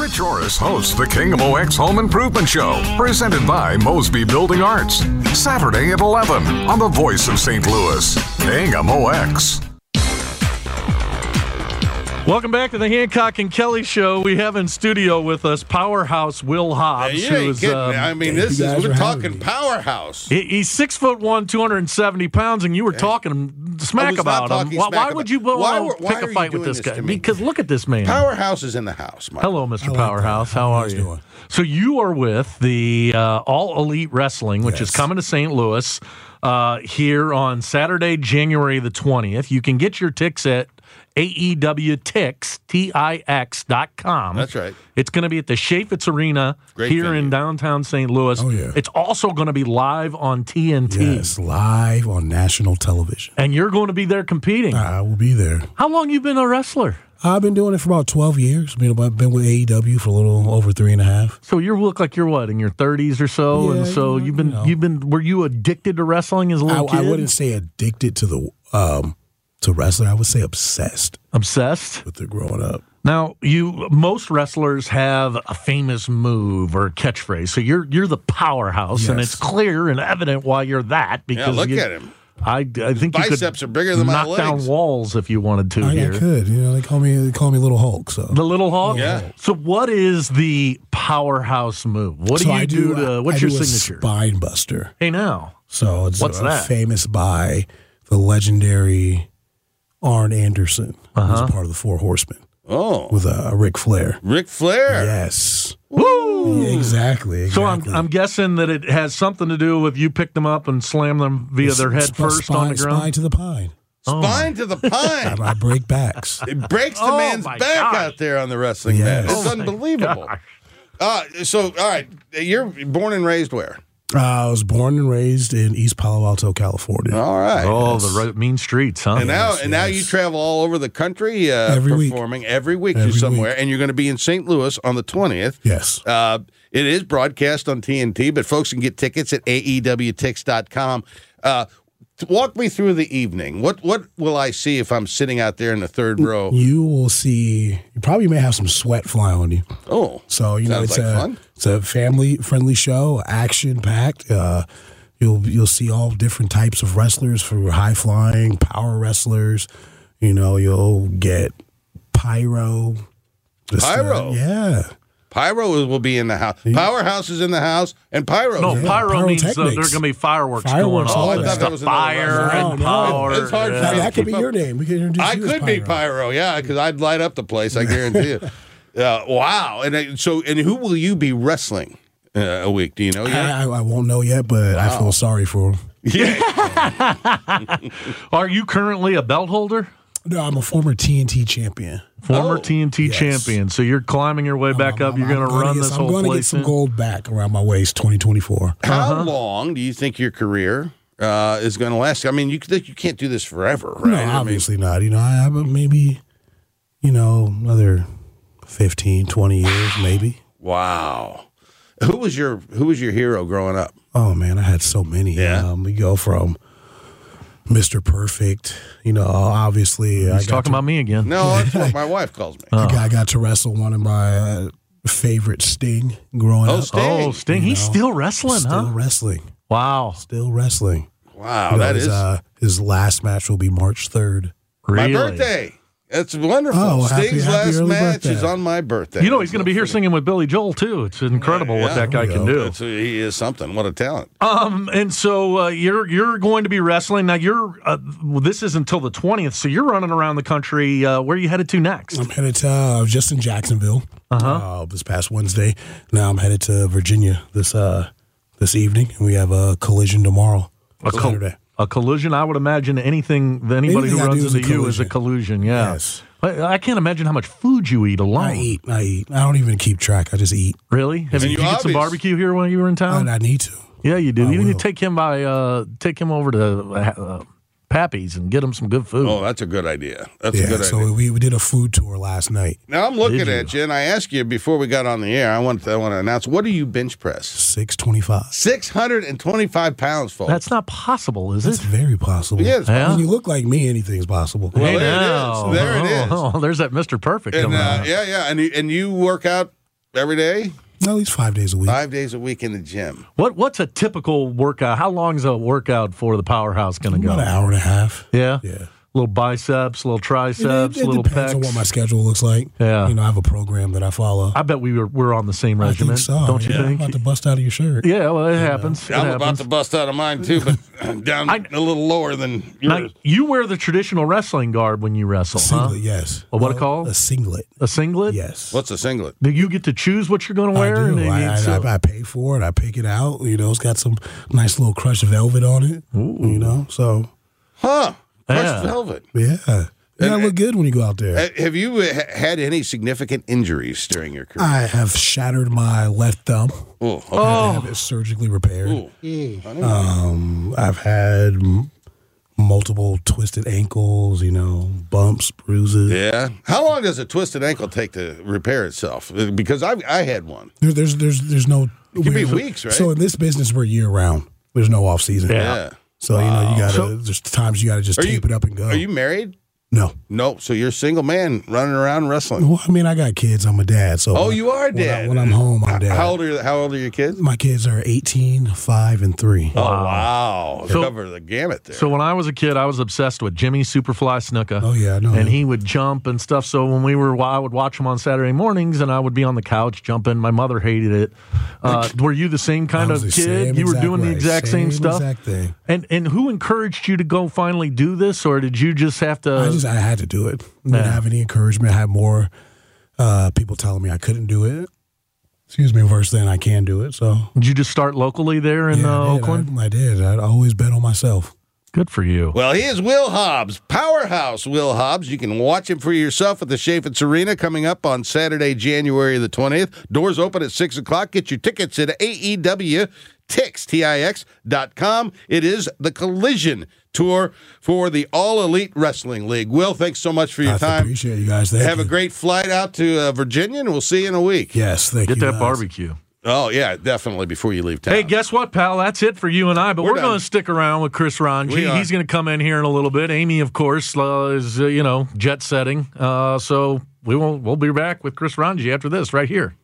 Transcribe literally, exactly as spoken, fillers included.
Rich Orris hosts the King of O X Home Improvement Show, presented by Mosby Building Arts. Saturday at eleven on the Voice of Saint Louis, King of O X. Welcome back to the Hancock and Kelly Show. We have in studio with us Powerhouse Will Hobbs. Yeah, you ain't who is, kidding um, me. I mean, this you is guys we're are talking having me. powerhouse. he- he's six foot one, two hundred seventy pounds, and you were talking I smack was not about him. talking Why, smack why about- would you well, Why were- why pick are a you fight with doing this this guy? to me? Because look at this man. Powerhouse is in the house, Mike. Hello, Mister I like that. Powerhouse. How How are you you? doing? So you are with the uh, All Elite Wrestling, which is Yes. coming to Saint Louis uh, here on Saturday, January the twentieth. You can get your tickets at A E W Tix, T I X dot com. That's right. It's going to be at the Chaffetz Arena Great here venue. in downtown Saint Louis. Oh, yeah. It's also going to be live on T N T. Yes, live on national television. And you're going to be there competing. I will be there. How long you been a wrestler? I've been doing it for about twelve years. I mean, I've been with A E W for a little over three and a half. So you look like you're what, in your thirties or so? Yeah, and so you you've been, know. you've been, were you addicted to wrestling as a I, little I kid? wouldn't say addicted to the um, to wrestling. I would say obsessed Obsessed? with it growing up. Now, you most wrestlers have a famous move or catchphrase. So you're you're the powerhouse, and Yes. it's clear and evident why you're that. Yeah, Because look you, at him. I, I think Biceps you are could bigger than my knock down legs. walls if you wanted to I, I here. could, you know, they call me they call me Little Hulk. So The Little Hawk? Yeah. So what is the powerhouse move? What do So you I do? to, I- what's I your do a signature? spine buster. Hey, now. So it's What's uh, that? famous by the legendary Arn Anderson, Uh-huh. who's part of the Four Horsemen, Oh, with uh, Ric Flair. Ric Flair. Yes. Woo! Yeah, exactly, exactly. So I'm I'm guessing that it has something to do with you picked them up and slammed them via their head Sp- first spine, on the ground. Spine to the pine. Spine to the pine. I, I break backs. It breaks the Oh, man's my back gosh. out there on the wrestling Yes. mat. It's Oh, my unbelievable. gosh. Uh, so, all right, you're born and raised where? Uh, I was born and raised in East Palo Alto, California. All right. Oh, the ro- mean streets, huh? And now, Yes, and now yes. you travel all over the country uh, Every week. performing every week. Every you're somewhere, week. and you're going to be in Saint Louis on the twentieth. Yes. Uh, it is broadcast on T N T, but folks can get tickets at A E W Tix dot com. Uh, t- walk me through the evening. What what will I see if I'm sitting out there in the third row? You will see, you probably may have some sweat fly on you. Oh, So, you know, Sounds it's like a fun. it's a family friendly show, action packed. Uh, you'll you'll see all different types of wrestlers, for high flying, power wrestlers. You know, you'll get pyro. Just, uh, Pyro? yeah. Pyro will be in the house. Powerhouse is in the house, and Pyro. no, Yeah, pyro means uh, there's pyrotechnics. going to be fireworks, Fireworks, going all on. that. It's I thought that the was another fire wrestling. and No, no. power. It's hard for yeah. That, me to that could be keep your up. name. We could introduce I you as could be Pyro. Pyro, yeah, because I'd light up the place. I guarantee you. Uh, wow, and uh, so, and who will you be wrestling uh, a week? Do you know yet? I, I, I won't know yet, but I feel sorry for him. Are you currently a belt holder? No, I'm a former T N T champion. Former Oh, T N T yes. champion. So you're climbing your way back I'm- up. You're I'm going to gonna run get this some- whole I'm going to get place some in? gold back around my waist, twenty twenty-four. How Uh-huh. long do you think your career uh, is going to last? I mean, you you can't do this forever, right? No, I mean, obviously not. You know, I have a- maybe, you know, another fifteen, twenty years, maybe. wow. Who was your Who was your hero growing up? Oh, man, I had so many. Yeah. Um, we go from Mister Perfect, you know, obviously. I He's got talking to, about me again. No, that's what my wife calls me. I got, I got to wrestle one of my uh, favorite Sting growing Oh, up. Sting. Oh, Sting. You He's know, still wrestling, Still huh? wrestling. Wow. Still wrestling. Wow, You know, that his, is Uh, his last match will be March third. my Really? birthday. That's wonderful. Oh, well, happy- Sting's happy last early match birthday. is on my birthday. You know, he's going to be here singing with Billy Joel, too. It's incredible what Yeah, that guy there can we do. That's- he is something. What a talent. Um, and so uh, you're you're going to be wrestling now. You're uh, well, this is until the twentieth, so you're running around the country. Uh, where are you headed to next? I'm headed to, uh, I was just in Jacksonville uh-huh. this past Wednesday. Now I'm headed to Virginia this uh, this evening, and we have a collision tomorrow, A, col- Saturday. a collision. I would imagine anything that anybody Anything who I do runs is a into you is a collision. Yeah. Yes. But I can't imagine how much food you eat alone. I eat, I eat. I don't even keep track. I just eat. Really? Have And you, you did you get some obvious- barbecue here when you were in town? And I need to. yeah, you do. I You need to will. take him by uh, take him over to uh, Pappy's and get him some good food. Oh, that's a good idea. That's a Yeah, good so idea. we, we did a food tour last night. Now I'm looking Did you? at you, and I asked you before we got on the air. I want I want to announce. What do you bench press? six twenty-five. Six hundred and twenty-five pounds, folks. That's not possible, is It's it? very possible. Yeah, it's Yeah. When you look like me, anything's possible. Well, Hey, there it now. is. There it is. Oh, oh, there's that Mister Perfect and coming uh, out. yeah, yeah, and you, and you work out every day? At least five days a week. Five days a week in the gym. What What's a typical workout? How long is a workout for the Powerhouse going to go? About an hour and a half. Yeah? Yeah. Little biceps, little triceps, It, it little depends pecs. on what my schedule looks like. Yeah. You know, I have a program that I follow. I bet we were we're on the same I regiment, think so. don't you yeah. think? About to bust out of your shirt. Yeah, well, it happens. It I'm happens. about to bust out of mine, too, but down I- a little lower than Now, yours. you wear the traditional wrestling garb when you wrestle, Singlet, huh? yes. Well, what it Well, called? A singlet. A singlet? Yes. What's a singlet? Do you get to choose what you're going to wear? I do. And I, you- I, so- I, I pay for it. I pick it out. You know, it's got some nice little crushed velvet on it. You know, so Huh. Crushed Yeah. velvet. yeah. You gotta look good when you go out there. Uh, Have you uh, ha- had any significant injuries during your career? I have shattered my left thumb. Oh, okay. I have it surgically repaired. Ooh. Um, I've had m- multiple twisted ankles, you know, bumps, bruises. Yeah. How long does a twisted ankle take to repair itself? Uh, Because I I had one. There, there's there's there's no. It could be we're- weeks, right? So in this business, we're year round. There's no off season. Yeah. So you know you gotta. So- there's times you gotta just Are tape you it up and go. Are you married? No. No. So you're a single man running around wrestling. Well, I mean, I got kids. I'm a dad. So Oh, when- you are when I- dad. When, I'm home, I'm dad. How old are How old are your kids? My kids are eighteen, five, and three. Oh wow! So- Cover the gamut there. So when I was a kid, I was obsessed with Jimmy Superfly Snuka. Oh, yeah, I know And him. he would jump and stuff. So when we were, I would watch him on Saturday mornings, and I would be on the couch jumping. My mother hated it. Uh, were you the same kind I of was the kid? same You were exact doing the way. exact same, stuff. Exact thing. And and who encouraged you to go finally do this, or did you just have to? I just I had to do it. I didn't Yeah. have any encouragement. I had more uh, people telling me I couldn't do it. Excuse me, versus then I can do it. So did you just start locally there in yeah, uh, I did. Oakland? I, I did. I always bet on myself. Good for you. Well, he is Will Hobbs, Powerhouse Will Hobbs. You can watch him for yourself at the Chaffetz Arena coming up on Saturday, January the twentieth. Doors open at six o'clock. Get your tickets at A E W Tix, T I X dot com. It is the Collision Tour for the All Elite Wrestling League. Will, thanks so much for your I time. appreciate you guys. Thank Have you. a great flight out to uh, Virginia, and we'll see you in a week. Yes, thank Get you. that guys. barbecue. Oh, yeah, definitely before you leave town. Hey, guess what, pal? That's it for you and I. But We're we're, done. going to stick around with Chris We Ranji. are. He's going to come in here in a little bit. Amy, of course, uh, is uh, you know jet setting. Uh, so we will we'll be back with Chris Ranji after this right here.